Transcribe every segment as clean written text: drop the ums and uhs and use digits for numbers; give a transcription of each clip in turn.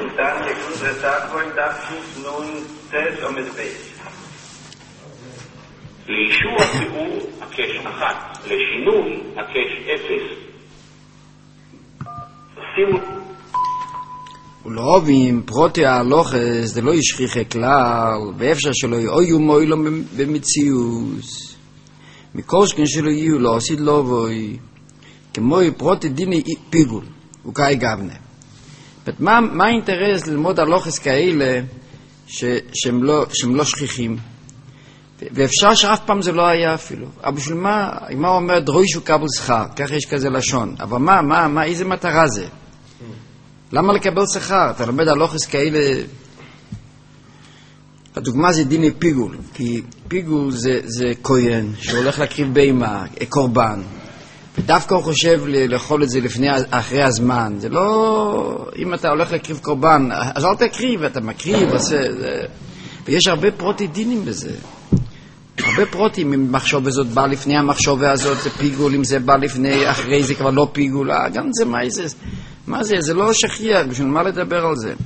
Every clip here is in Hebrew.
dann die unsere Tagwohl darf nun Tess und mit Beis. לאישור התיאור הקש 1, לשינוי הקש 0. שימו ולאהובים פרוטי ההלוכס זה לא ישכיחי כלל ואפשר שלא יהיו מוילו במציאוס מקושכן שלא יהיו לא עשית לא בוי כמו פרוטי דיני פיגול וכאי גבנה. מה האינטרס ללמוד הלוכס כאלה שהם לא שכיחים ואפשר שאף פעם זה לא היה אפילו אבל בשביל מה, אם הוא אומר דרוישו קבל שכר ככה יש כזה לשון אבל מה איזה מטרה זה? למה לקבל שכר? אתה לומד הלוכס כאלה הדוגמה זה דיני פיגול כי פיגול זה כהן שהולך להקריב בהמה, קורבן ודווקא הוא חושב לאכול את זה אחרי הזמן זה לא, אם אתה הולך להקריב קורבן אז אל תקריב, אתה מקריב ויש הרבה פרוטי דינים בזה הרבה פרוטים אם מחשוב הזאת בא לפני המחשבה הזאת זה פיגול אם זה בא לפני אחרי זה כבר לא פיגול גם זה מה זה? זה לא שכיח בשביל מה לדבר על זה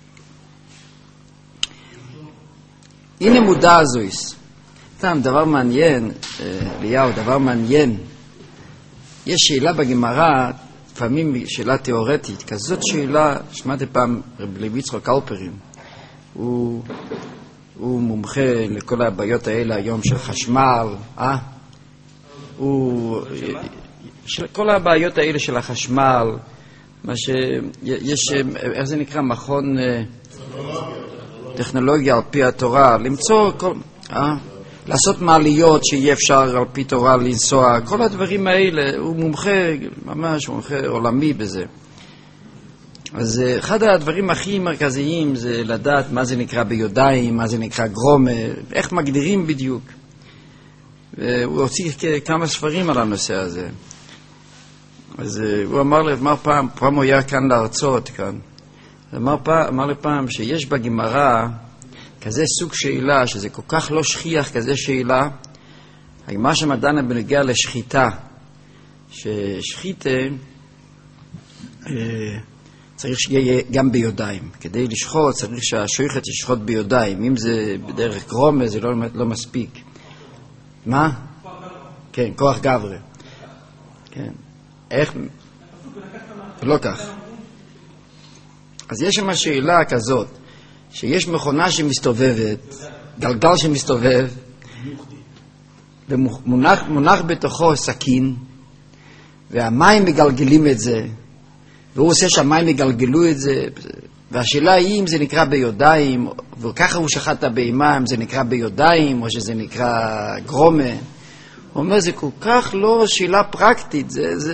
הנה מודע זויס סתם דבר מעניין ליהו דבר מעניין יש שאלה בגמרא לפעמים שאלה תיאורטית כזאת שאלה שמעתי פעם רב לוי יצחק אלפרין הוא מומחה לכל הבעיות האלה היום של חשמל כל הבעיות האלה של החשמל מה שיש איך זה נקרא מכון טכנולוגיה על פי התורה למצוא לעשות מעליות שיהיה אפשר על פי תורה לנסוע כל הדברים האלה הוא מומחה ממש מומחה עולמי בזה אז אחד הדברים הכי מרכזיים זה לדעת מה זה נקרא ביודיים, מה זה נקרא גרומה, איך מגדירים בדיוק. הוא הוציא כמה ספרים על הנושא הזה. אז הוא אמר פעם הוא היה כאן להרצות כאן. אמר לי פעם שיש בגמרא כזה סוג שאלה, שזה כל כך לא שכיח כזה שאלה, הגמרא שמדנה בנוגע לשחיטה, ששחיטה צריך שיהיה גם ביודיים. כדי לשחוט צריך שהשוחט ישחוט ביודיים. אם זה בדרך גרומה זה לא מספיק. מה? כן, כוח גברי. כן. איך? לא כך. אז יש שם שאלה כזאת, שיש מכונה שמסתובבת, גלגל שמסתובב, ומונח בתוכו סכין, והמים מגלגלים את זה, והוא עושה שהמים יגלגלו את זה, והשאלה היא אם זה נקרא ביודיים, וככה הוא שחט את הבהמה, אם זה נקרא ביודיים, או שזה נקרא גרומה. הוא אומר, זה כל כך לא שאלה פרקטית,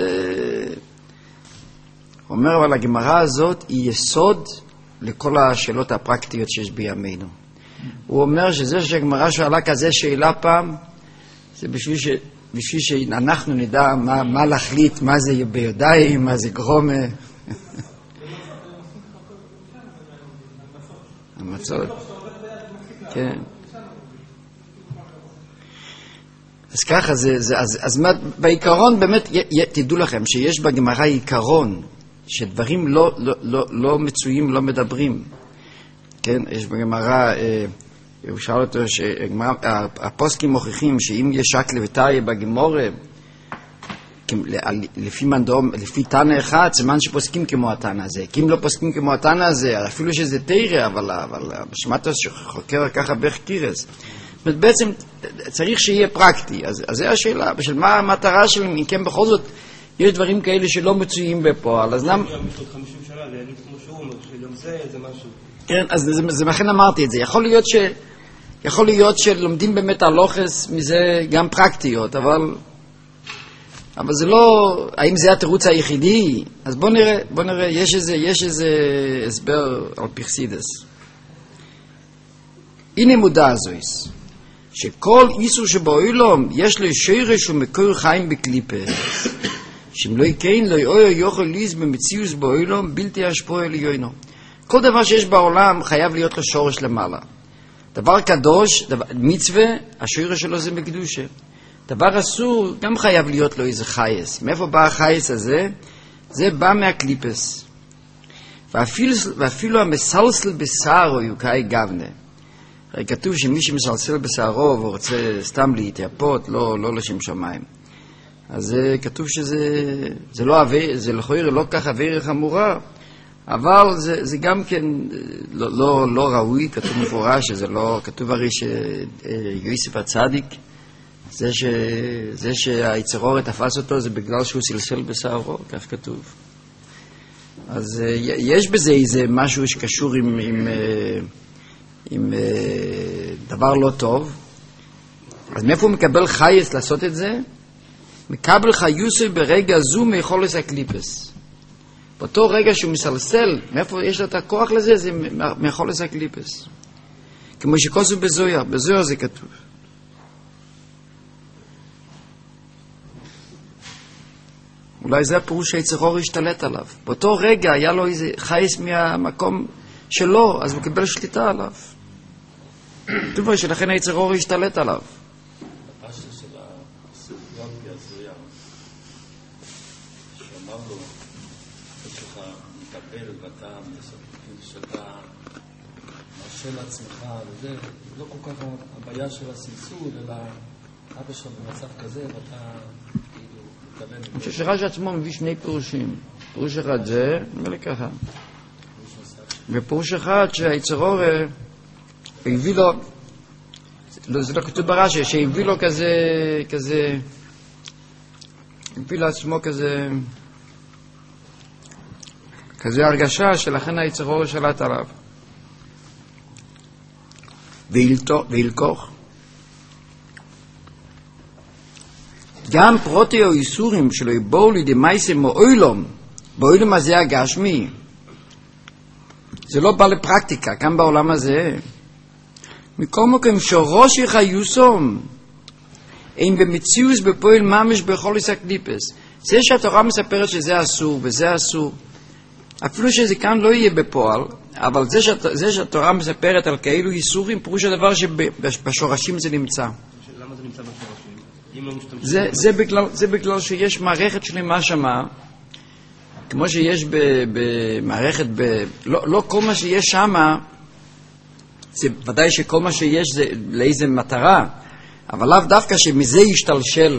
הוא אומר, אבל הגמרא הזאת היא יסוד לכל השאלות הפרקטיות שיש בימינו. הוא אומר שזה שהגמרא שאלה כזה שאלה פעם, זה בשביל שאנחנו נדע מה להחליט, מה זה ביודיים, מה זה גרומה. המצות. כן. אז ככה, אז בעיקרון באמת תדעו לכם שיש בגמרא עיקרון שדברים לא מצויים, לא מדברים. כן, יש בגמרא, הוא שאל אותו שהפוסקים מוכיחים שאם יש שקלה וטריה בגמורה, לפי תנא אחד, סימן שפוסקים כמו התנא הזה. כי אם לא פוסקים כמו התנא הזה, אפילו שזה תירה, אבל שמעת שחוקר ככה בחקירס. בעצם צריך שיהיה פרקטי. אז זה השאלה, בשביל מה המטרה שלהם, אם כן בכל זאת, יש דברים כאלה שלא מצויים בפועל. אז למה? 50 שנה, להגיד כמו שהוא אומר, שגם זה משהו. כן, אז זה לכן אמרתי את זה. יכול להיות שלומדים באמת הלוכס מזה גם פרקטיות, אבל זה לא, האם זה התירוץ היחידי? אז בוא נראה, יש איזה הסבר על פרסידס. הנה מודע זויס, שכל איסור שבאוילום יש לו שרש ומקור חיים בקליפה, שאם לא יקין לא יוכל ליז במציאוס באוילום בלתי השפוע עליונו. כל דבר שיש בעולם חייב להיות לו שורש למעלה. דבר קדוש, מצווה, השורש שלו זה בקדושה. דבר אסור, גם חייב להיות לו איזה חייס. מאיפה בא החייס הזה? זה בא מהקליפס. ואפילו המסלסל בשערו יוקאי גבנה. הרי כתוב שמי שמסלסל בשערו ורוצה סתם להתייפות, לא לשם שמיים. אז כתוב שזה לא עביר, זה לא כך עביר חמורה, אבל זה גם כן לא ראוי, כתוב מפורש שזה לא, כתוב הרי שיוסף הצדיק, זה שהיצרור תפס אותו זה בגלל שהוא סלסל בשערו, כך כתוב. אז יש בזה איזה משהו שקשור עם דבר לא טוב. אז מאיפה הוא מקבל חייס לעשות את זה? מקבל חיוסי ברגע זו מיכולס הקליפס. באותו רגע שהוא מסלסל, מאיפה יש לו את הכוח לזה? זה מיכולס הקליפס. כמו שכוסו בזויר, בזויר זה כתוב. אולי זה הפירוש שהיצרור השתלט עליו. באותו רגע היה לו איזה חייס מהמקום שלו, אז הוא קיבל שליטה עליו. כתוב שלכן היצרור השתלט עליו. הפשט של היופי הזויה, שאמר לו, יש לך מטפל ואתה שאתה מרשה לעצמך וזה, לא כל כך הבעיה של הסלסול, אלא אבא שלך במצב כזה ואתה אני חושב שרש"י עצמו מביא שני פירושים. פירוש אחד זה, נראה ככה. ופירוש אחד שהיצרור הביא לו, זה לא כתוב ברש"י, שהביא לו כזה, הביא לעצמו כזה הרגשה שלכן היצרור שלט עליו. וילקוח. גם פרוטי או איסורים שלו יבואו לידי מייסם מאוילום, באוילום הזה הגשמי. זה לא בא לפרקטיקה, כאן בעולם הזה. מכל מקום שורש יחיוסום, אין במציאוס בפועל ממש בכל הקליפס. זה שהתורה מספרת שזה אסור וזה אסור, אפילו שזה כאן לא יהיה בפועל, אבל זה שהתורה מספרת על כאלו איסורים, פירוש הדבר שבשורשים זה נמצא. למה זה נמצא בשורשים? זה בגלל שיש מערכת שלמה שמה, כמו שיש במערכת, לא כל מה שיש שמה, זה ודאי שכל מה שיש זה לאיזה מטרה, אבל לאו דווקא שמזה ישתלשל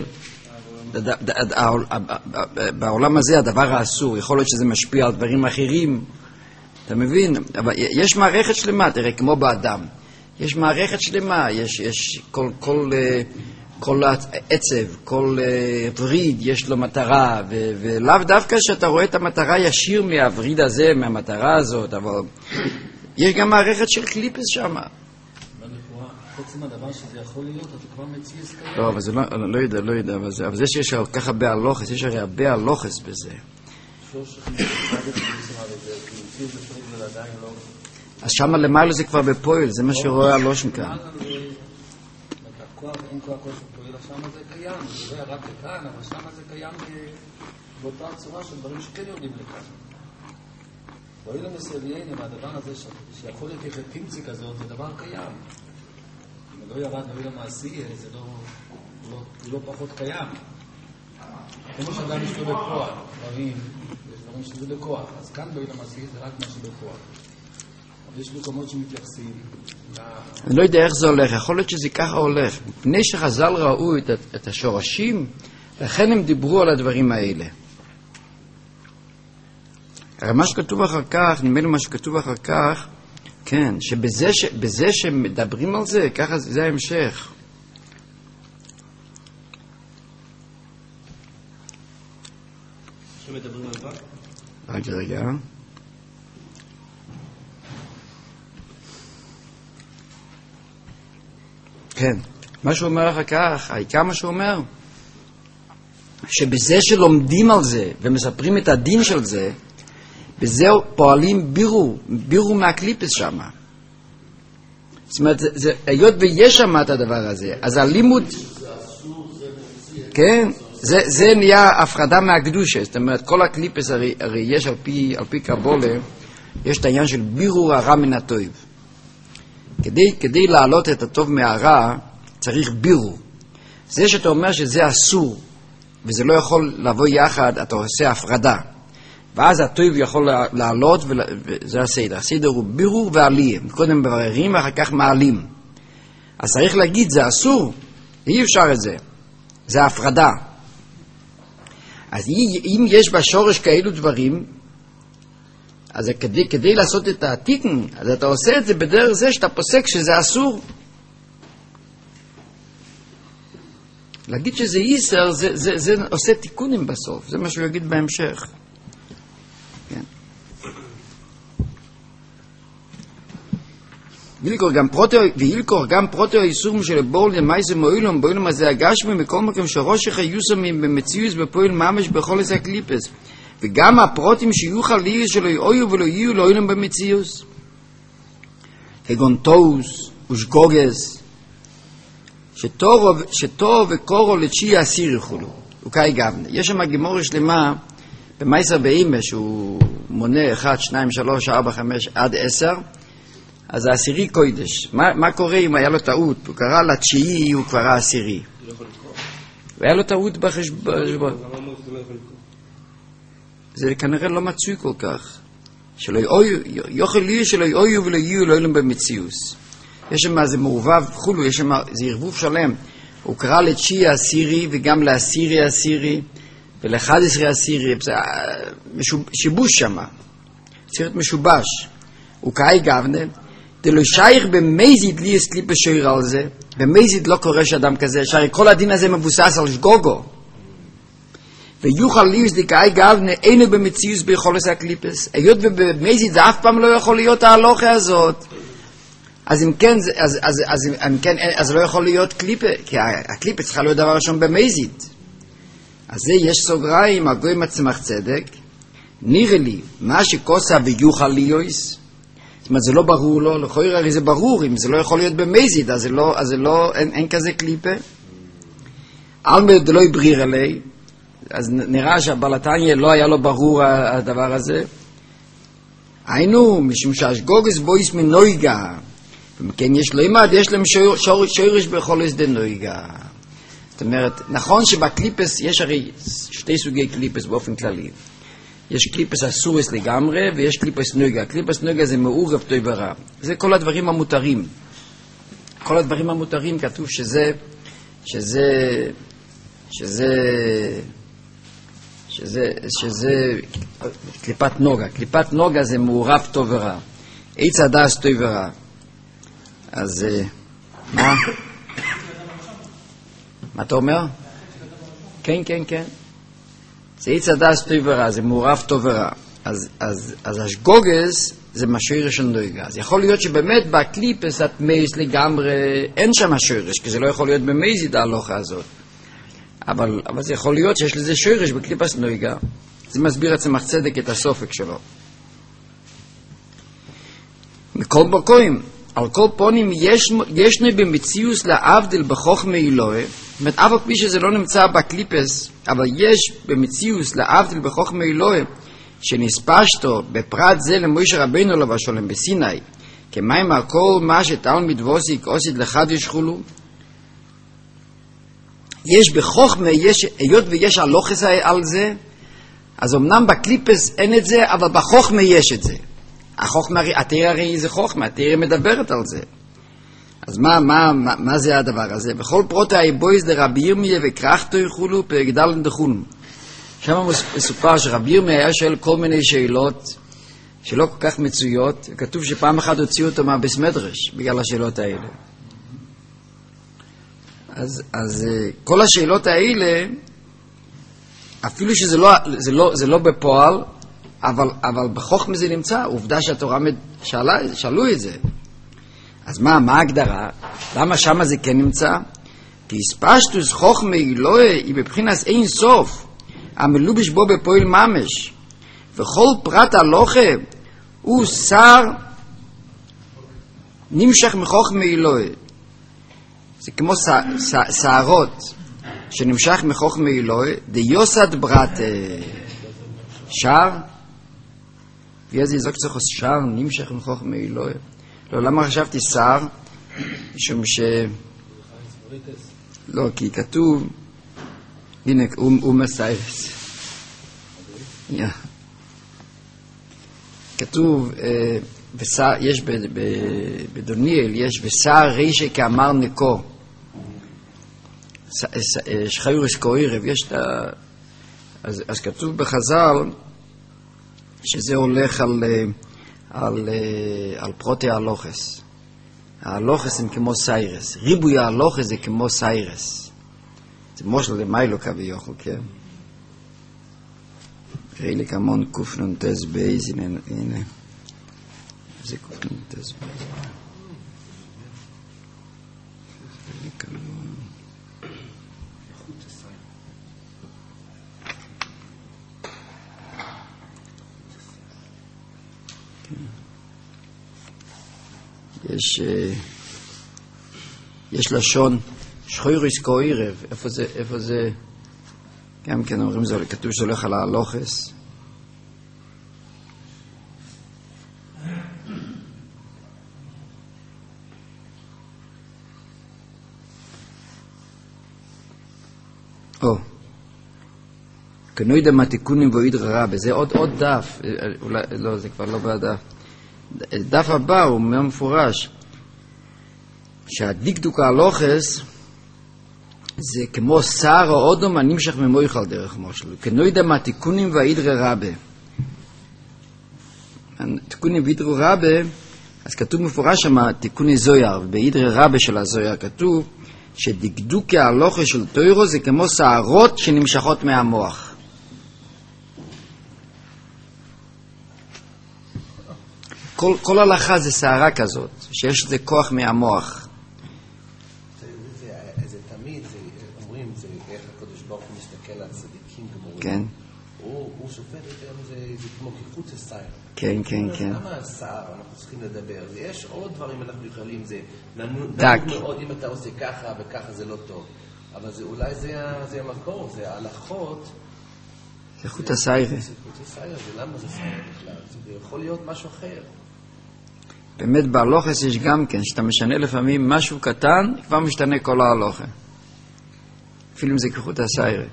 בעולם הזה הדבר האסור. יכול להיות שזה משפיע על דברים אחרים, אתה מבין? אבל יש מערכת שלמה, תראה, כמו באדם, יש מערכת שלמה, יש כל עצב, כל וריד יש לו מטרה, ולאו דווקא שאתה רואה את המטרה ישיר מהווריד הזה, מהמטרה הזאת, אבל יש גם מערכת של קליפס שם. בעצם הדבר שזה יכול להיות, אתה כבר מציע סקיים. לא, אבל זה לא יודע, אבל זה שיש כך הרבה הלוחס, יש הרי הרבה הלוחס בזה. אז שם למעלה זה כבר בפועל, זה מה שרואה הלושן כאן. אין כוח כוח שפועל, שם זה קיים, זה רק לכאן, אבל שם זה קיים באותה צורה של דברים שכן יורדים לכאן. ואילו מסביין, הדבר הזה שיכול להיות כחתימצי כזאת, זה דבר קיים. אם לא ירד ואילו מעשי, זה לא פחות קיים. כמו שאדם יש לו בכוח, דברים שזה בכוח, אז כאן ואילו מעשי זה רק מה שבכוח. יש מקומות שמתייחסים. אני לא יודע איך זה הולך, יכול להיות שזה ככה הולך. מפני שחז"ל ראו את השורשים, לכן הם דיברו על הדברים האלה. הרי מה שכתוב אחר כך, נדמה לי מה שכתוב אחר כך, כן, שבזה שמדברים על זה, ככה זה ההמשך. שמדברים על מה? רגע. כן, מה שהוא אומר אחר כך, העיקר מה שהוא אומר, שבזה שלומדים על זה ומספרים את הדין של זה, בזה פועלים בירו מהקליפס שם. זאת אומרת, היות ויש שם את הדבר הזה, אז הלימוד, כן, זה נהיה הפרדה מהקדושה. זאת אומרת, כל הקליפס הרי יש על פי קבולה, יש את העניין של בירור הרע מן הטוב. כדי להעלות את הטוב מהרע, צריך בירור. זה שאתה אומר שזה אסור, וזה לא יכול לבוא יחד, אתה עושה הפרדה. ואז הטוב יכול לעלות, וזה הסדר. הסדר הוא בירור ועלייה. קודם מבררים ואחר כך מעלים. אז צריך להגיד, זה אסור, אי אפשר את זה. זה הפרדה. אז אם יש בשורש כאלו דברים, אז כדי לעשות את התיקון, אז אתה עושה את זה בדרך זה שאתה פוסק שזה אסור. להגיד שזה איסר, זה עושה תיקונים בסוף. זה מה שהוא יגיד בהמשך. כן. וילקור גם פרוטו האיסור של בור למייסם מועילום, באילום הזה הגשמי, מכל מקום שראשך היוסמים במציאוס בפועל ממש בכל איזה הקליפס. וגם הפרוטים שיוכל לי שלא יהיו ולא יהיו לא אילום במציאוס. כגון טוס ושגוגס, שטוב וקורו לתשיע אסיר יכולו. וכאי גם. יש שם גמורה שלמה במייסר באימא שהוא מונה 1, 2, 3, 4, 5 עד 10, אז העשירי קוידש. מה קורה אם היה לו טעות? הוא קרא לתשיעי, הוא כבר העשירי. והיה לו טעות בחשבון. זה כנראה לא מצוי כל כך. יוכל לי שלא יהיו ולא יהיו לא יהיו במציאוס. יש שם זה מעורבב חולו, יש שם זה ערבוב שלם. הוא קרא לתשיעי העשירי וגם לעשירי העשירי ול-11 העשירי. שיבוש שם. צריך משובש. הוא כאי גבנה. דלו שייך במזיד לי אסליפ בשיר על זה. במזיד לא קורה שאדם כזה. שהרי כל הדין הזה מבוסס על שגוגו. ויוכל לי אסליקאי גבנה אינו במציאוס ביכול עשה קליפס. היות ובמזיד זה אף פעם לא יכול להיות ההלוכה הזאת. אז אם כן, אז לא יכול להיות קליפה, כי הקליפה צריכה להיות דבר ראשון במזיד. אז זה יש סוגריים, הגוי מצמח צדק. נראה לי, מה שכוסה ויוכל ליויס, זאת אומרת, זה לא ברור לו, לכאורה הרי זה ברור, אם זה לא יכול להיות במזיד, אז זה לא, אין כזה קליפה. אלמד לא יבריר עלי, אז נראה שהבלתניה לא היה לו ברור הדבר הזה. היינו, משום שהשגוגס בויס מנויגה, וכן יש לו אימד, יש להם שורש בכל הסדה נויגה. זאת אומרת, נכון שבקליפס יש הרי שתי סוגי קליפס באופן כללי. יש קליפס אסורס לגמרי ויש קליפס נויגה. קליפס נויגה זה מעורב טוב ורע. זה כל הדברים המותרים. כל הדברים המותרים כתוב שזה קליפת נוגה. קליפת נוגה זה מעורב טוב ורע. עץ הדס טוב ורע. אז מה? מה אתה אומר? כן. זה עץ הדס טוב ורע, זה מעורב טוב ורע. אז השגוגס זה משורש של נויגה. אז יכול להיות שבאמת בקליפס את מייס לגמרי אין שם השורש, כי זה לא יכול להיות במייזיד ההלוכה הזאת. אבל זה יכול להיות שיש לזה שורש בקליפס נויגה. זה מסביר עצמך צדק את הסופק שלו. מכל בקוים, על כל פונים ישנו במציאוס להבדיל בחוכמה אלוהי, זאת אומרת, אף על פי שזה לא נמצא בקליפס, אבל יש במציאוס להבדיל בחוכמה אלוהי, שנספשתו בפרט זה למוישה רבינו לו ושולם בסיני, כמים הכל מה שתלמיד ווסיק עושית לחדש חולו. יש בחוכמה, היות ויש הלוחס על זה, אז אמנם בקליפס אין את זה, אבל בחוכמה יש את זה. החוכמה, התאיר הרי זה חוכמה, התאיר מדברת על זה. אז מה זה הדבר הזה? בכל פרוטה היבויז לרבי ירמיה וקרחתו יחולו פרק ד' דחולו. שם מסופר שרבי ירמיה היה שואל כל מיני שאלות שלא כל כך מצויות, וכתוב שפעם אחת הוציאו אותו מהבית מדרש בגלל השאלות האלה. אז כל השאלות האלה, אפילו שזה לא בפועל, אבל בחוכמה זה נמצא, עובדה שהתורה שאלו את זה. אז מה ההגדרה? למה שמה זה כן נמצא? כי הספשטוס חוכמה אלוהי היא בבחינס אין סוף, המלובש בו בפועל ממש, וכל פרט הלוכה הוא שר נמשך מחוכמה אלוהי. זה כמו שערות שנמשך מחוכמה אלוהי, דיוסד ברת שר, ואיזה יזוק צריך שר נמשך מחוכמה אלוהי. לא, למה חשבתי שר? משום לא, כי כתוב, הנה, הוא מסיירס. כתוב, יש בדוניאל, יש וסער רישה כאמר נקו, שחיורס קוירב, יש אז כתוב בחז"ל שזה הולך על פרוטי ההלוכס. ההלוכס הם כמו סיירס, ריבוי ההלוכס זה כמו סיירס, זה מושל למיילו כביוכל, כן? ראי לי כמון קופנונטס בייז, הנה זה קופנונטס בייז, יש לשון שחויריס קוירב, איפה זה? גם כן אומרים זה, כתוב שהולך על ההלוכס. כנוידה מתיקונים ואידרא רבה, זה עוד דף, אולי, לא, זה כבר לא בדף. דף הבא הוא מפורש שהדקדוק ההלוכס זה כמו שר או אודום הנמשך ממויכל דרך מושל, כנוידה מתיקונים ואידרא רבה. תיקונים ואידרא רבה, אז כתוב מפורש שם תיקוני זויר, באידרא רבה של הזויר כתוב שדקדוקי ההלוכס של תוירו זה כמו שערות שנמשכות מהמוח. כל הלכה זה שערה כזאת, שיש לזה כוח מהמוח. זה תמיד, אומרים, זה איך הקדוש ברוך הוא מסתכל על צדיקים גמורים. כן. הוא שופט יותר, זה כמו כחוץ הסייר. כן. למה השער אנחנו צריכים לדבר? יש עוד דברים אנחנו יכולים, זה דק. מאוד אם אתה עושה ככה וככה זה לא טוב. אבל אולי זה המקור, זה ההלכות. זה חוט הסיירה. זה חוט הסיירה, למה זה סיירה בכלל? זה יכול להיות משהו אחר. באמת בהלוכס יש גם כן, שאתה משנה לפעמים משהו קטן, כבר משתנה כל ההלוכה. אפילו אם זה כחוט הסיירה.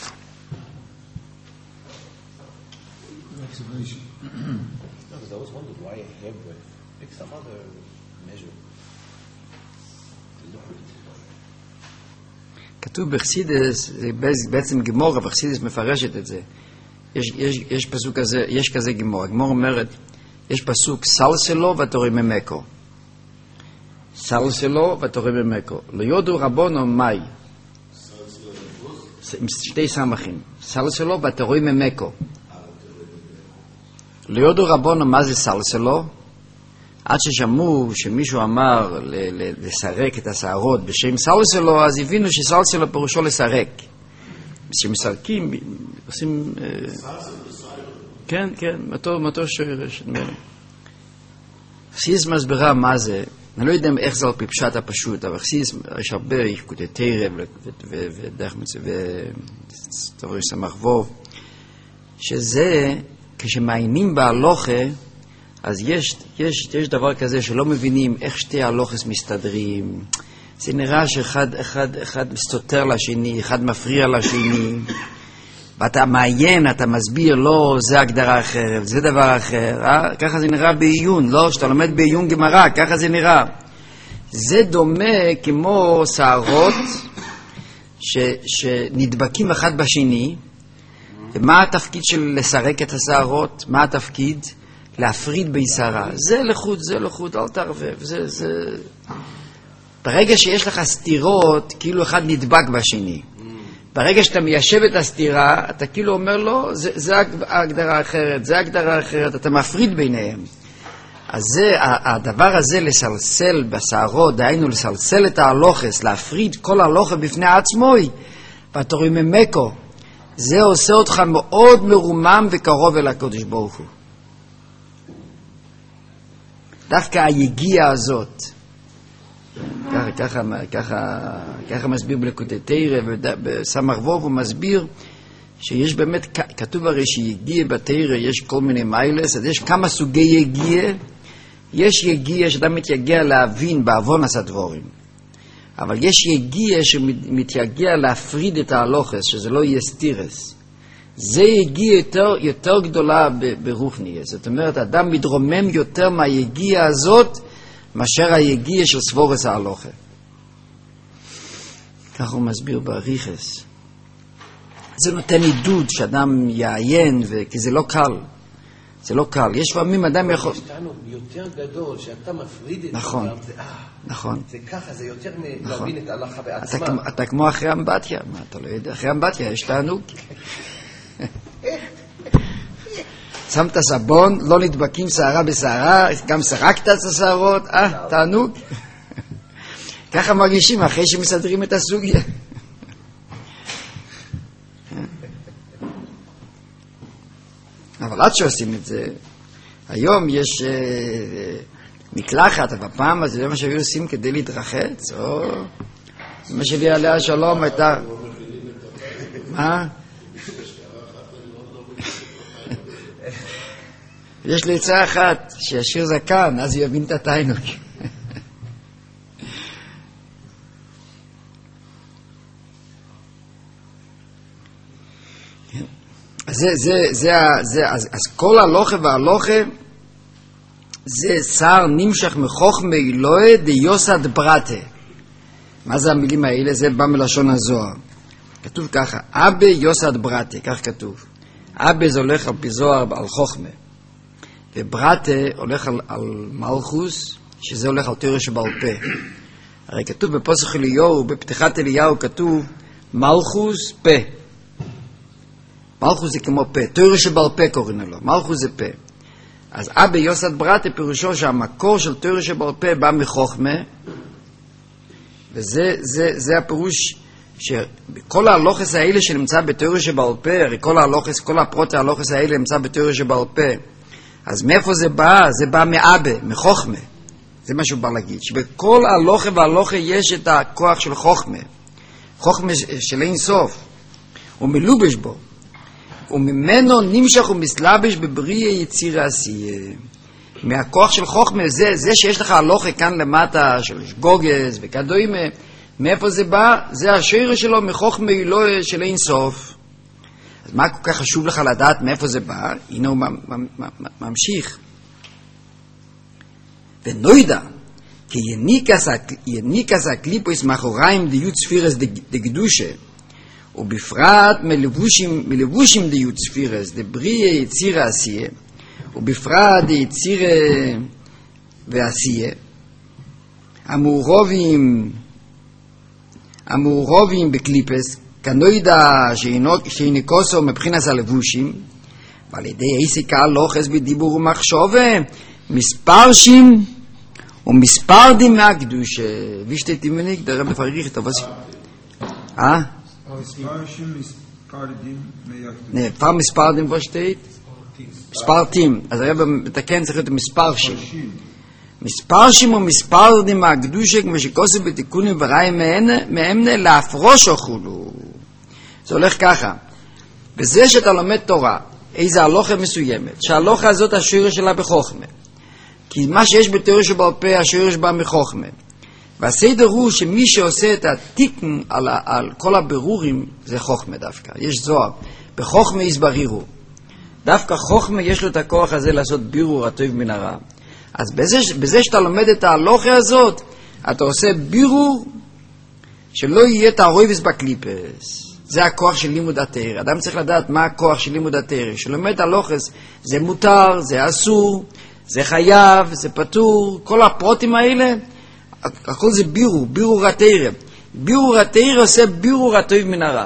כתוב בחסידס, זה בעצם גמורה, בחסידס מפרשת את זה. יש פסוק כזה, יש כזה גמורה. הגמורה אומרת, יש פסוק סלסלו ותורי ממקו. סלסלו ותורי ממקו. לא יודו רבונו מאי. עם שתי סמכים. סלסלו ותורי ממקו. לא יודו רבונו מה זה סלסלו. עד ששמעו שמישהו אמר לסרק את השערות בשם סלסלו, אז הבינו שסלסלו פירושו לסרק. כשמסרקים, עושים... כן, מטו שרש, נדמה לי. חסידס מסבירה מה זה, אני לא יודע איך זה על פי פשט הפשוט, אבל חסידס יש הרבה יקוטי תרב ותורי סמך ווב, שזה, כשמעיינים בהלוכה, אז יש דבר כזה שלא מבינים איך שתי ההלוכס מסתדרים. זה נראה שאחד סותר לשני, אחד מפריע לשני, ואתה מעיין, אתה מסביר, לא, זה הגדרה אחרת, זה דבר אחר, ככה זה נראה בעיון, לא, שאתה לומד בעיון גמרא, ככה זה נראה. זה דומה כמו שערות שנדבקים אחד בשני, ומה התפקיד של לסרק את השערות? מה התפקיד? להפריד בישרה. זה לחוד, אל תערבב. ברגע שיש לך סתירות, כאילו אחד נדבק בשני. ברגע שאתה מיישב את הסתירה, אתה כאילו אומר לו, זה הגדרה אחרת, זה הגדרה אחרת, אתה מפריד ביניהם. אז הדבר הזה לסלסל בשערות, דהיינו לסלסל את ההלוכס, להפריד כל ההלוכה בפני עצמו, ותורי ממקו, זה עושה אותך מאוד מרומם וקרוב אל הקדוש ברוך הוא. דווקא היגיעה הזאת, ככה מסביר בליקוטי תורה, בסמך ווב הוא מסביר שיש באמת, כתוב הרי שיגיע בתורה יש כל מיני מיילס, אז יש כמה סוגי יגיע. יש יגיע שאתה מתייגע להבין בעוון הסדבורים, אבל יש יגיע שמתייגע להפריד את ההלוכס, שזה לא יהיה סתירס. זה יגיע יותר גדולה ברוחניה. זאת אומרת, אדם מתרומם יותר מהיגיע הזאת, מאשר היגיע של סבורס ההלוכה. כך הוא מסביר באריכס. זה נותן עידוד שאדם יעיין, כי זה לא קל. זה לא קל. יש פעמים אדם יכול... יש טענות יותר גדול, שאתה מפריד את נכון, העולם, זה נכון. זה ככה, זה יותר להבין את ההלכה בעצמה. אתה כמו אחרי אמבטיה, מה אתה לא יודע? אחרי אמבטיה יש תענוג. שמת סבון, לא נדבקים שערה בשערה, גם שרקת את השערות, תענוג. ככה מרגישים אחרי שמסדרים את הסוגיה. אבל עד שעושים את זה, היום יש מקלחת, אבל פעם זה מה שהיו עושים כדי להתרחץ, או מה שלי עליה השלום הייתה... מה? יש לי עצה אחת, שישיר זקן, אז הוא יבין את התיינוק. אז כל הלוכה והלוכה זה שר נמשך מחוכמה אלוהי דיוסד ברטה. מה זה המילים האלה? זה בא מלשון הזוהר. כתוב ככה, אבא יוסד ברטה, כך כתוב. אבא זה הולך על פי זוהר, על חוכמה. וברטה הולך על מלכוס, שזה הולך על תורה שבעל פה. הרי כתוב בפוסח אליהו, בפתיחת אליהו כתוב מלכוס פה. מלכוס זה כמו פה, תורה שבעל פה קוראים לו, מלכוס זה פה. אז אבא יוסד ברטה פירושו שהמקור של תורה שבעל פה בא מחוכמה, וזה הפירוש שכל ההלוכס האלה שנמצא בתורה שבעל פה, הרי כל ההלוכס, כל הפרוט ההלוכס האלה נמצא בתורה שבעל פה. אז מאיפה זה בא? זה בא מאבא, מחוכמה. זה מה שהוא בא להגיד, שבכל ההלוכה וההלוכה יש את הכוח של חוכמה. חוכמה של אין סוף. הוא מלובש בו. וממנו נמשך ומסלבש בבריא יציר העשייה. מהכוח של חוכמה, זה שיש לך הלוכה כאן למטה, של גוגס וכדומה, מאיפה זה בא? זה השיר שלו מחוכמה אלוהי של אין סוף. אז מה כל כך חשוב לך לדעת מאיפה זה בא? הנה הוא ממשיך. ונוידע, כי יניקס הקליפוס מאחוריים דיוט ספירס דקדושה, ובפרט מלבושים דיוט ספירס דבריא יציר העשייה, ובפרט יציר ועשייה, המעורבים בקליפס, כנוידע שיניקוסו מבחינס הלבושים, ועל ידי העסיקה לוחס בדיבור ומחשוב, מספרשים ומספרדים מהקדוש. וישתי תימניק, דרם לפריך את הבסיס. מספרשים מספרדים מהקדוש. נה, פעם מספרדים פה שתית? מספרתים. אז הרב מתקן צריך להיות מספרשים. מספרשים ומספרדים מהקדוש, כמו שכוסו בתיקונים וראים מאמנה להפרוש אוכלו. זה הולך ככה. בזה שאתה לומד תורה, איזה הלוכה מסוימת, שההלוכה הזאת השורש שלה בחוכמה. כי מה שיש בתורה שבעל פה, השורש בא מחוכמה. והסדר הוא שמי שעושה את התיקון על כל הבירורים, זה חוכמה דווקא. יש זוהר. בחוכמה יסברירו. דווקא חוכמה יש לו את הכוח הזה לעשות בירור הטוב מן הרע. אז בזה שאתה לומד את ההלוכה הזאת, אתה עושה בירור שלא יהיה תערויבס בקליפס. זה הכוח של לימוד התורה. אדם צריך לדעת מה הכוח של לימוד התורה. שלומד הלוכס, זה מותר, זה אסור, זה חייב, זה פטור. כל הפרוטים האלה, הכל זה בירור, בירור התורה. בירור התורה עושה בירור הטוב מן הרע.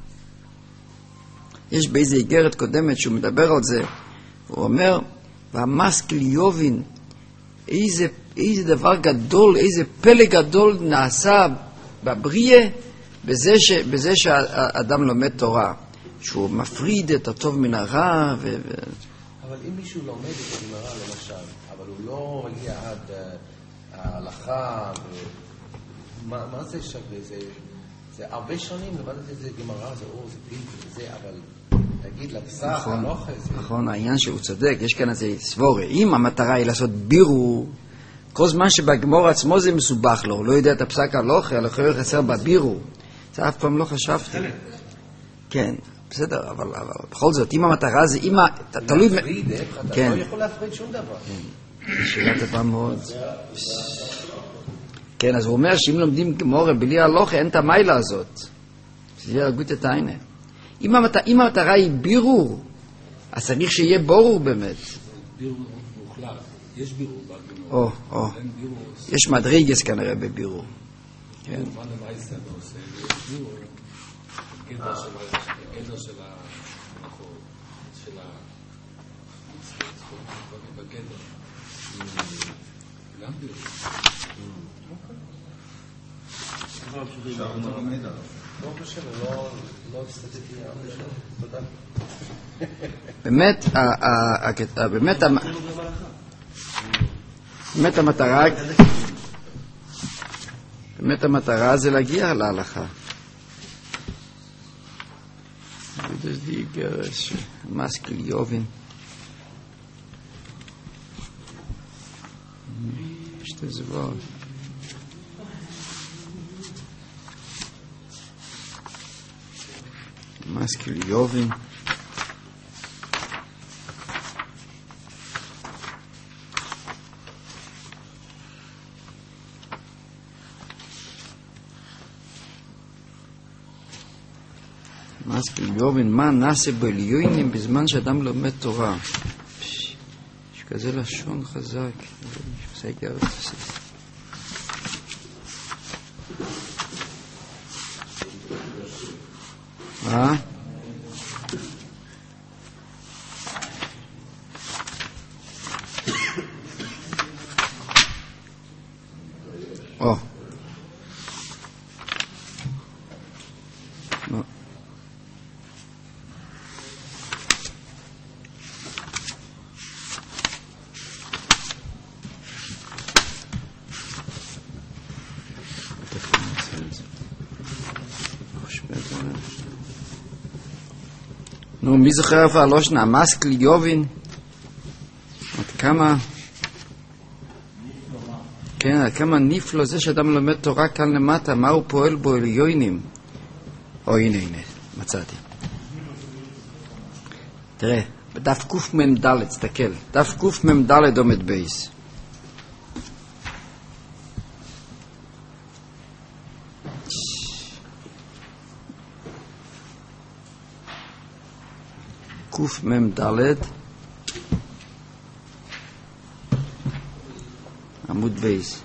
יש באיזה איגרת קודמת שהוא מדבר על זה, הוא אומר, והמשכיל יובין, איזה דבר גדול, איזה פלא גדול נעשה בבריאה, בזה שהאדם לומד תורה, שהוא מפריד את הטוב מן הרע. אבל אם מישהו לומד את הגמרא למשל, אבל הוא לא מגיע עד ההלכה, מה זה שווה? זה הרבה שנים למדת את זה גמרא, זה אור, זה פיל, זה, אבל תגיד לפסח, הלוכה, זה... נכון, העניין שהוא צודק, יש כאן איזה סבורה. אם המטרה היא לעשות בירור, כל זמן שבגמור עצמו זה מסובך לו, הוא לא יודע את הפסק הלוכה, הלוכה חסר בבירור. זה אף פעם לא חשבתי. כן, בסדר, אבל בכל זאת, אם המטרה זה, אם תלוי... להפריד, אתה לא יכול להפריד שום דבר. זו שאלה טובה מאוד. כן, אז הוא אומר שאם לומדים גמורה בלי הלוכה, אין את המיילה הזאת. זה יהיה הגות את העיני. אם המטרה היא בירור, אז צריך שיהיה ברור באמת. בירור מוחלט. יש בירור בגמורה. אין בירור. יש מדרגס כנראה בבירור. כן. מה למעשה אתה עושה? יש בירור. גדר של המחור, של בגדר. גם בירור. לא חושב, לא הסתתתי תודה. באמת המטרה זה להגיע להלכה. Das ist die Gerse, Maskel Jovin. Ist das Wort? Maskel Jovin. משכיל יובין, מה נעשה בעליונים בזמן שאדם לומד תורה? יש כזה לשון חזק. נו, מי זוכר איפה הלושנה? משכיל יובין? עד כמה... כן, עד כמה נפלא זה שאדם לומד תורה כאן למטה, מה הוא פועל בו עליונים? הנה, מצאתי. תראה, בדף קמ"ד, תסתכל. דף קמ"ד עומד בייס. קמ"ד עמוד בייס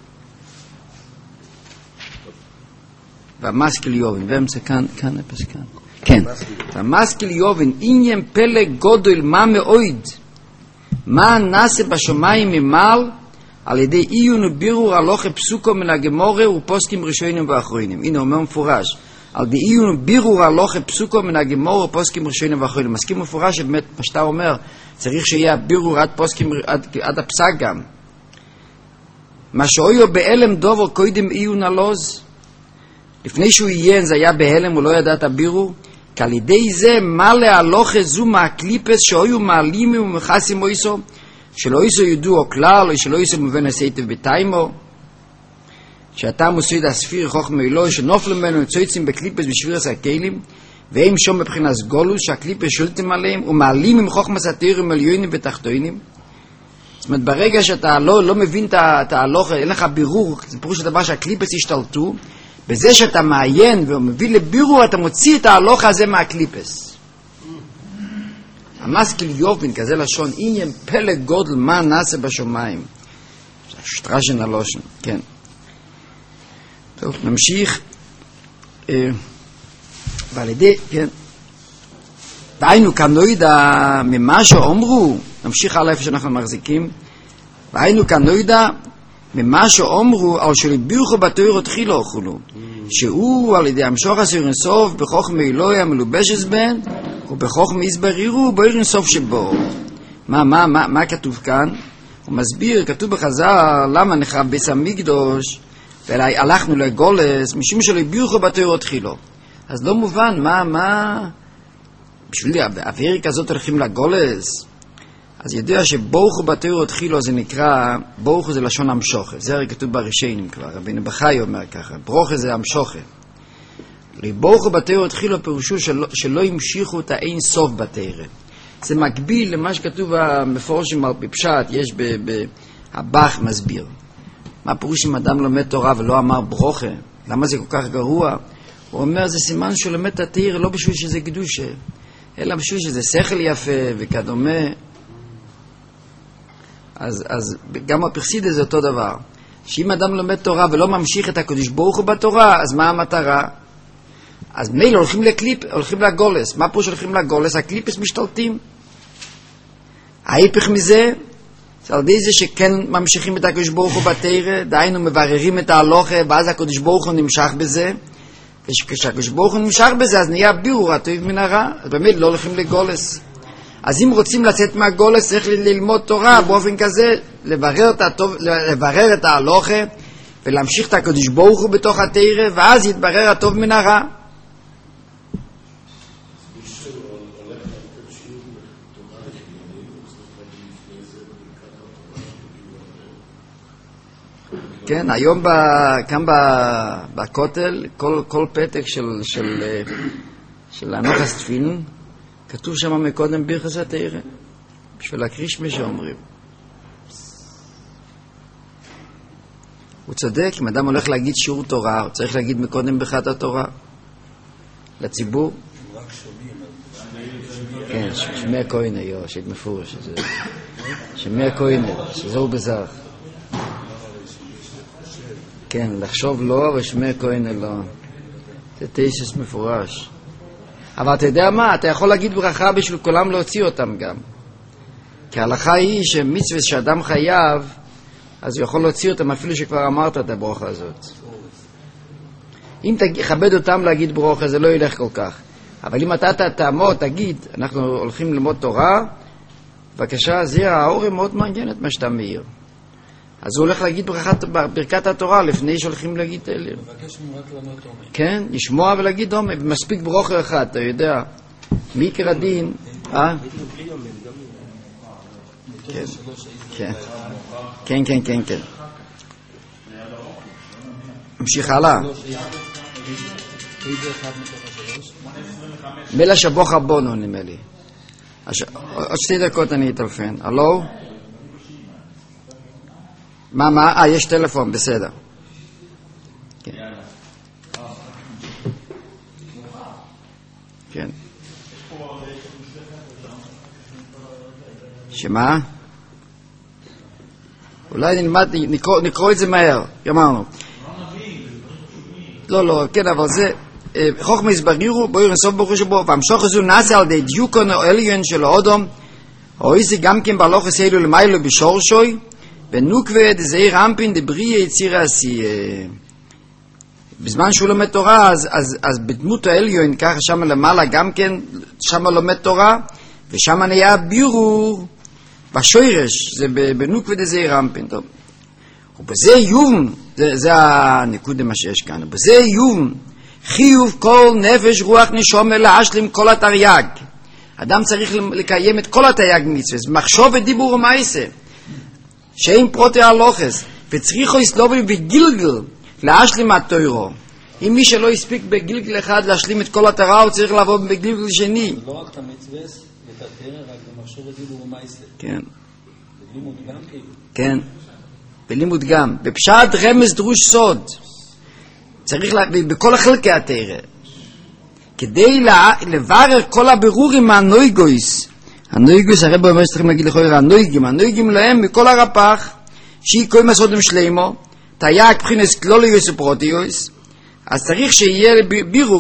והמשכיל יובין באמצע כאן אפס כאן כן והמשכיל יובין עניין פלג גודל מה מאויד מה נעשה בשמיים ממעל על ידי עיון ובירור הלכה פסוקו מן הגמורה ופוסקים ראשונים ואחרונים. הנה אומר מפורש על די עיון בירור הלכה פסוקו מן הגמורה פוסקים ראשונים ואחרונים. מסכים מפורש שבאמת מה שאתה אומר צריך שיהיה בירור עד הפסק גם. מה שאויו בהלם דובר קודם עיון הלוז לפני שהוא עיין זה היה בהלם, הוא לא ידע את הבירור כי על ידי זה מלא הלכה זו מהקליפס שאויו מעלים ומחסים אויסו שלא איסו ידעו כלל או שלא איסו מובן הסייטב בתיימו שאתה מוסד הספיר חוכמה אלוהי שנופל ממנו נצויצים בקליפס בשבירס הכלים והם שום מבחינת גולוס שהקליפס שולטים עליהם ומעלים עם חוכמה סתירים עליונים ותחתונים. זאת אומרת ברגע שאתה לא מבין את ההלכה, אין לך בירור, זה פירוש הדבר שהקליפס השתלטו, בזה שאתה מעיין ומביא לבירור אתה מוציא את ההלכה הזה מהקליפס. המשכיל יובין כזה לשון עניין פלג גודל מה נעשה בשמיים. שטרשן הלושן, כן. טוב, נמשיך. ועל ידי, כן. והיינו כנוידע ממה שאומרו, נמשיך על איפה שאנחנו מחזיקים. והיינו כנוידע ממה שאומרו על שלבירכו בתורה תחילה אוכלו. שהוא על ידי המשוך הסיר אינסוף בחוכמה אלוהי המלובשת בן ובחוכמה יסברירו בו אינסוף שבו. מה כתוב כאן? הוא מסביר, כתוב בחז"ל למה נחרב בית המקדש והלכנו לגולס משום שלבירכו בתורה תחילה. אז לא מובן מה בשביל האווירה כזאת הולכים לגולס. אז ידוע שבורכו בתורה תחילה זה נקרא, בורכו זה לשון המשוכה, זה הרי כתוב בראשונים כבר, רבינו בחי אומר ככה, ברוכה זה המשוכה. ריבורכו בתורה התחילו פירושו שלא המשיכו את האין סוף בתורה. זה מקביל למה שכתוב המפורשים על פשט, יש הבח מסביר. מה פירוש אם אדם לומד תורה ולא אמר ברוכה? למה זה כל כך גרוע? הוא אומר זה סימן שהוא לומד את התורה לא בשביל שזה קדושה, אלא בשביל שזה שכל יפה וכדומה. אז גם בפרסידה זה אותו דבר. שאם אדם לומד תורה ולא ממשיך את הקדוש ברוך הוא בתורה, אז מה המטרה? אז מילא הולכים לגולס. מה פה שהולכים לגולס? הקליפס משתלטים. ההיפך מזה, על ידי זה שכן ממשיכים את הקדוש ברוך הוא בתורה, דהיינו מבררים את ההלוכה, ואז הקדוש ברוך הוא נמשך בזה. וכשהקדוש ברוך הוא נמשך בזה, אז נהיה בירור הטוב מן הרע. אז באמת לא הולכים לגולס. אז אם רוצים לצאת מהגולס, צריך ללמוד תורה באופן כזה, לברר את ההלוכה, ולהמשיך את הקדוש ברוך הוא בתוך התורה, ואז יתברר הטוב מן הרע. כן, היום כאן בכותל, כל פתק של הנוחס תפילין, כתוב שם מקודם ברכת התורה, בשביל הקרישמה שאומרים. הוא צודק, אם אדם הולך להגיד שיעור תורה, הוא צריך להגיד מקודם ברכת התורה לציבור. כן, שמי הכהן היו, שאת מפורש, שמי הכהן, שזהו בזרח. כן, לחשוב לא, אבל שמי הכהן לא. זה תשס מפורש. אבל אתה יודע מה? אתה יכול להגיד ברכה בשביל כולם להוציא אותם גם. כי ההלכה היא שמצווה שאדם חייב, אז הוא יכול להוציא אותם אפילו שכבר אמרת את הברכה הזאת. אם תכבד אותם להגיד ברכה, זה לא ילך כל כך. אבל אם אתה תעמוד, תגיד, אנחנו הולכים ללמוד תורה, בבקשה, זה האור מאוד מעניינת מה שאתה מאיר. אז הוא הולך להגיד ברכת התורה לפני שהולכים להגיד אליו. מבקש ממנו רק ללמוד תורה. כן, לשמוע ולהגיד דומה, מספיק ברכה אחד, אתה יודע. מעיקר הדין, כן. ממשיך הלאה. מלא שבוך הבונו נדמה לי. עוד 2 דקות אני אטלפן. הלו? מה? יש טלפון, בסדר. כן. שמה? אולי נלמד, נקרוא את זה מהר, אמרנו. לא, כן, אבל זה, חוכמה הסברירו, בואי נסוף ברוך שבו, והמשוך הזו נעשה על די דיוקון או עליון של האודום, או איזה גם כן בהלוך עשיילו למיילו בשורשוי, ונוקווה דזעי רמפין דבריא יציר עשייה. בזמן שהוא לומד תורה, אז בדמות העליון, ככה שם למעלה גם כן, שם לומד תורה, ושם נהיה בירור, בשוירש, זה בנוקווה דזעי רמפין, טוב. ובזה יום, זה הנקודה מה שיש כאן, ובזה יום, חיוב כל נפש רוח נשום להשלים כל התרי"ג. אדם צריך לקיים את כל התרי"ג מצוות, מחשוב ודיבור ומעשה, שאין פרוטי הלוחס, וצריכו יסלובי בגילגל להשלים התורה. אם מי שלא הספיק בגילגל אחד להשלים את כל התורה, הוא צריך לבוא בגילגל שני. לא רק את המצוות ואת התורה, רק במחשוב ודיבור ומעשה. כן. בלימוד גם כאילו. כן. בלימוד גם. בפשט רמז דרוש סוד. צריך בכל חלקי התורה. כדי לברר כל הבירורים מהנויגויס. הנויגויס, הרב אומר שצריכים להגיד לכם הנויגים להם מכל הרפ"ח, שהיא קוי מסודם שלמו, תייק בחינס כלוליוס ופרוטיוס, אז צריך שיהיה בירור,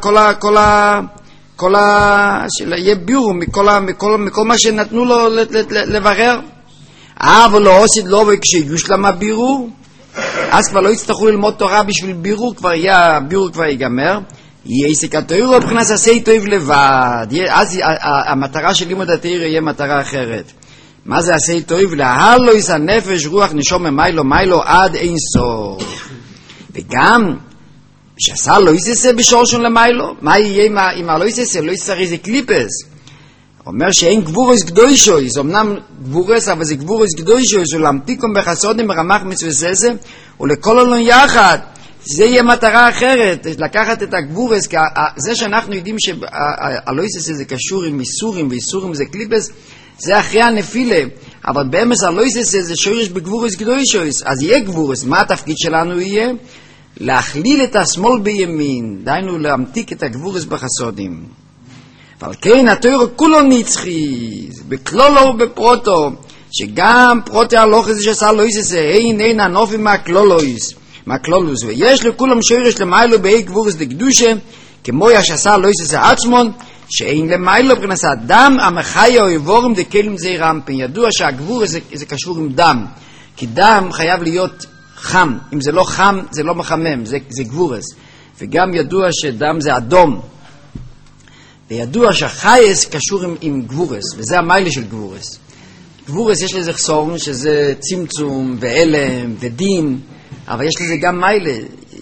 יהיה בירור מכל מה שנתנו לו לברר. אבל לא עושה לו וכשיושלם הבירור, אז כבר לא יצטרכו ללמוד תורה בשביל בירור, הבירור כבר ייגמר, יהיה עסק התורה מבחינת עשה טוב לבד. אז המטרה של לימוד התורה יהיה מטרה אחרת. מה זה עשה טוב? להלו יש הנפש רוח נשום מיילו עד אין סוף. וגם שעשה לא יססה בשורשון למיילו, מה יהיה אם לא יססה? לא יססה איזה קליפס. אומר שאין גבורס קדושויס, אמנם גבורס, אבל זה גבורס קדושויס, ולהמתיקום בחסודים ברמח מצווה זה, ולכל עלון יחד, זה יהיה מטרה אחרת, לקחת את הגבורס, כי זה שאנחנו יודעים שהלויסס זה קשור עם איסורים, ואיסורים זה קליפס, זה אחרי הנפילה, אבל באמס הלויסס זה שורש בגבורס קדושוס, אז יהיה גבורס, מה התפקיד שלנו יהיה? להכליל את השמאל בימין, דיינו להמתיק את הגבורס בחסודים. אבל כן, התורה כולו נצחי, בכלולו ובפרוטו, שגם פרוטי הלוחס שעשה לויסס, אין הנופי מהכלולוס, ויש לכולם שורש למיילו באי גבורס דקדושה, כמו שעשה לויסס עצמון, שאין למיילו פרנס הדם, המחיה או יבורם דקלים זה רמפן. ידוע שהגבורס זה קשור עם דם, כי דם חייב להיות חם, אם זה לא חם זה לא מחמם, זה גבורס, וגם ידוע שדם זה אדום, וידוע שהחייס קשור עם גבורס, וזה המיילה של גבורס. גבורס יש לזה חסורן שזה צמצום ואלם ודין, אבל יש לזה גם מיילה,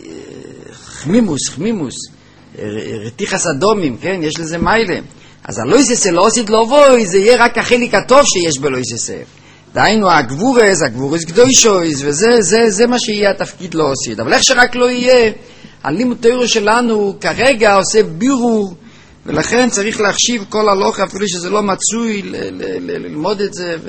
חמימוס, רתיחס אדומים, כן? יש לזה מיילה. אז הלויססה לא עושית לא בוי, זה יהיה רק החלק הטוב שיש בלויססה. דהיינו, הגבורס קדושוס, וזה מה שיהיה התפקיד לא עושית. אבל איך שרק לא יהיה, הלימוד תורה שלנו כרגע עושה בירור, ולכן צריך להחשיב כל הלוך, אפילו שזה לא מצוי ללמוד את זה.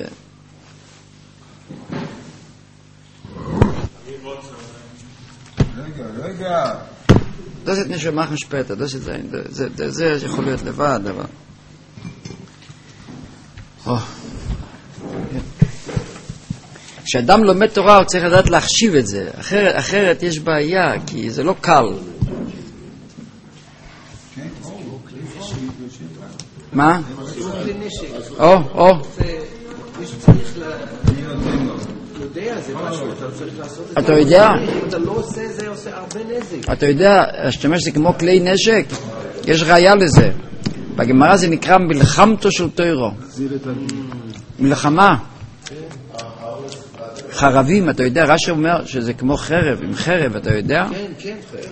רגע. Das ist nicht wir machen später, das ist זה יכול להיות לבד, אבל כשאדם לומד תורה הוא צריך לדעת להחשיב את זה, אחרת יש בעיה, כי זה לא קל. מה? אתה יודע? אתה לא עושה זה, עושה הרבה נזק. אתה יודע, השתמש זה כמו כלי נשק, יש ראיה לזה. בגמרא זה נקרא מלחמתו של תוירו. מלחמה. חרבים, אתה יודע, רש"י אומר שזה כמו חרב, עם חרב, אתה יודע? כן, חרב.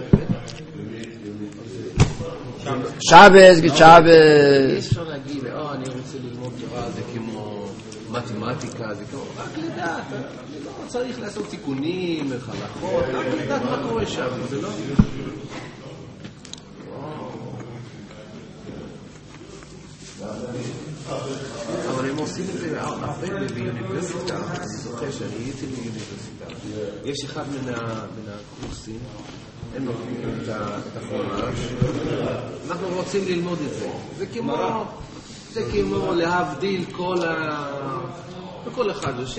שבס, אי אפשר להגיד, אני רוצה ללמוד תורה, זה כמו מתמטיקה, זה כמו רק לדעת, לא צריך לעשות תיקונים, חלקות, רק לדעת מה קורה שם, זה לא... אבל הם עושים את זה הרבה באוניברסיטה, אני זוכר שאני הייתי באוניברסיטה, יש אחד מן הקורסים, הם נותנים את החומש, אנחנו רוצים ללמוד את זה. זה כמו להבדיל וכל אחד יושב,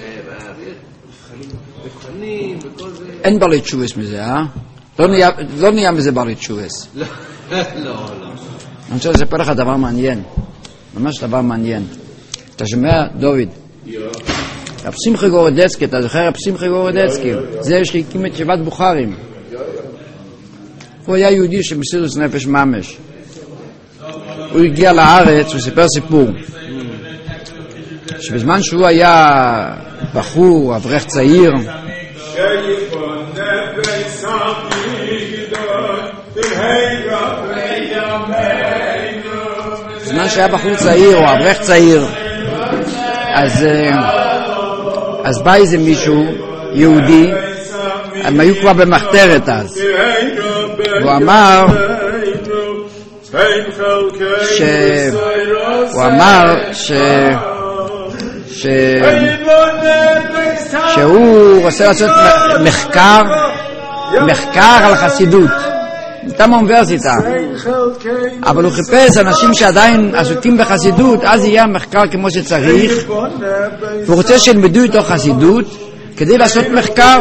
מבחנים וכל זה. אין בעלי תשובס מזה, לא נהיה מזה בעלי תשובס. לא. אני רוצה לספר לך דבר מעניין, ממש דבר מעניין. אתה שומע, דוד? רב שמחה גורודצקי, אתה זוכר רב שמחה גורודצקי? זה שהקים את שבעת בוחרים. הוא היה יהודי שמסירות נפש ממש. הוא הגיע לארץ, הוא סיפר סיפור. שבזמן שהוא היה בחור, אברך צעיר, בזמן שהיה בחור צעיר או אברך צעיר, אז בא איזה מישהו, יהודי, הם היו כבר במחתרת אז. הוא אמר שהוא רוצה לעשות מחקר על חסידות מטעם האוניברסיטה, אבל הוא חיפש אנשים שעדיין עסוקים בחסידות, אז יהיה המחקר כמו שצריך, והוא רוצה שילמדו איתו חסידות כדי לעשות מחקר.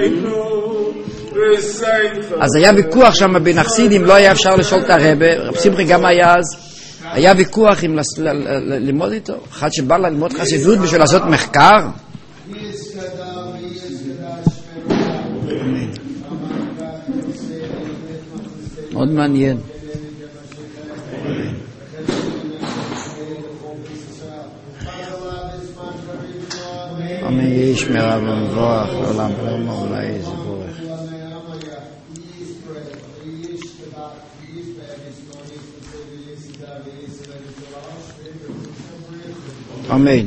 אז היה ויכוח שם בין החסידים, לא היה אפשר לשאול את הרב, רב שמחי גם היה אז, היה ויכוח אם ללמוד איתו, אחד שבא ללמוד חסידות בשביל לעשות מחקר. מאוד מעניין. אמן יהי שמירה ומבורך לעולם ולעולם אולי זבורך. אמן.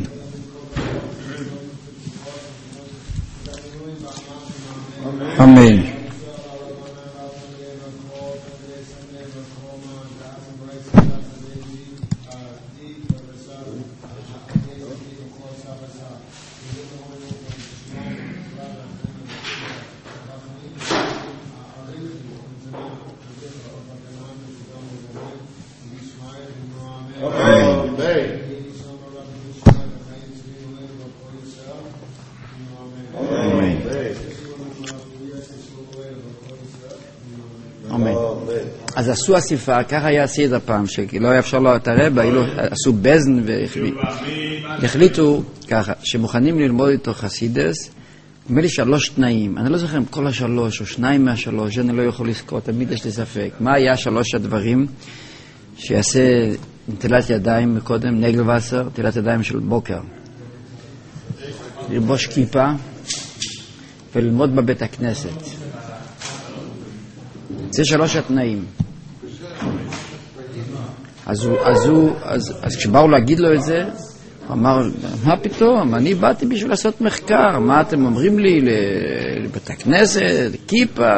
אמן. אמן. אז עשו אסיפה, ככה היה סדר פעם, שלא היה אפשר לו את הרב, עשו בזן והחליטו ככה, שמוכנים ללמוד איתו חסידס, נדמה לי 3 תנאים, אני לא זוכר אם כל 3 או 2 מה3, אני לא יכול לזכור, תמיד יש לי ספק. מה היה 3 הדברים שיעשה נטילת ידיים מקודם, נגל וסר, נטילת ידיים של בוקר, ללבוש כיפה וללמוד בבית הכנסת. זה 3 התנאים. אז כשבאו להגיד לו את זה, הוא אמר, מה פתאום? אני באתי בשביל לעשות מחקר, מה אתם אומרים לי לבית הכנסת, כיפה?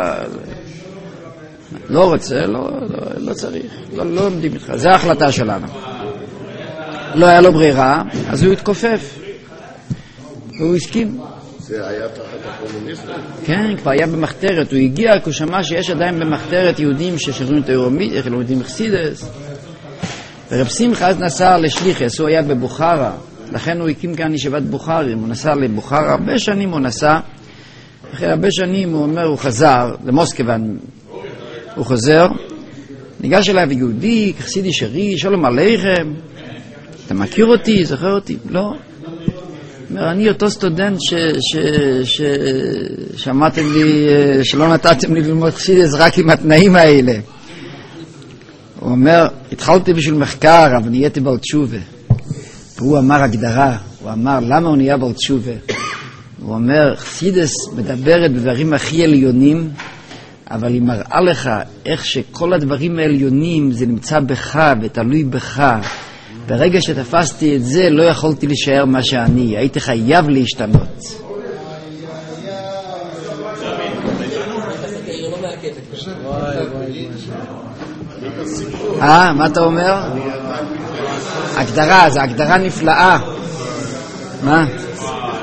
לא רוצה, לא צריך, לא לומדים איתך. זו ההחלטה שלנו. לא היה לו ברירה, אז הוא התכופף. והוא הסכים. זה היה תחת הקומוניסטים? כן, כבר היה במחתרת. הוא הגיע, כי הוא שמע שיש עדיין במחתרת יהודים ששחררים את הירומית, איך לומדים חסידס. ורב שמחה אז נסע לשליחס, הוא היה בבוכרה, לכן הוא הקים כאן ישיבת בוכרים. הוא נסע לבוכרה, הרבה שנים הוא נסע, אחרי הרבה שנים הוא אומר, הוא חזר למוסקבן, הוא חוזר, ניגש אליו יהודי, חסידי שרי, שלום עליכם, אתה מכיר אותי, זוכר אותי? לא. אומר, אני אותו סטודנט שאמרתם לי, שלא נתתם לי ללמוד חסידס רק עם התנאים האלה. הוא אומר, התחלתי בשביל מחקר, אבל נהייתי בעל תשובה. והוא אמר הגדרה, הוא אמר, למה הוא נהיה בעל תשובה? הוא אומר, חסידס מדברת בדברים הכי עליונים, אבל היא מראה לך איך שכל הדברים העליונים זה נמצא בך ותלוי בך. ברגע שתפסתי את זה, לא יכולתי להישאר מה שאני, הייתי חייב להשתנות. מה אתה אומר? הגדרה, זו הגדרה נפלאה. מה?